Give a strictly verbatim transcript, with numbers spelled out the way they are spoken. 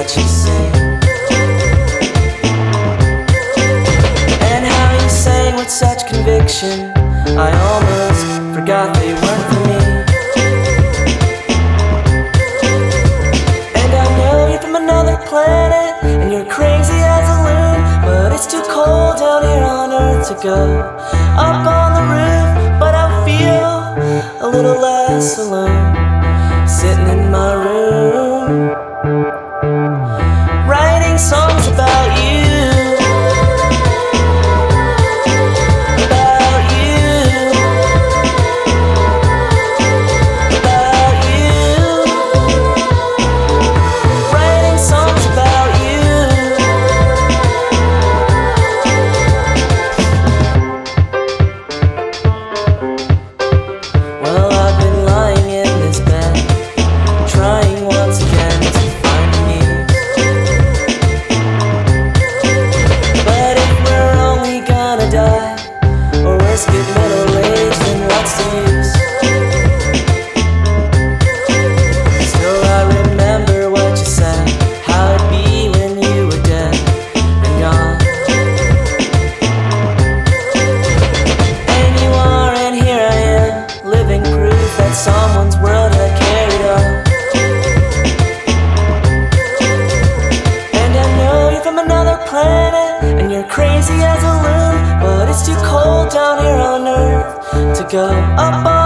what you say, and how you sang with such conviction. I almost forgot they weren't for me. And I know you're from another planet, and you're crazy as a loon, but it's too cold down here on Earth to go up on the roof. But I feel a little less alone, sitting in my room, writing songs about you. Get middle-aged, then what's the use? Still I remember what you said, how it'd be when you were dead and gone. And you are, and here I am, living proof that someone's world had carried on. And I know you're from another planet, and you're crazy as a loon, but it's too cold down here on Earth to go up on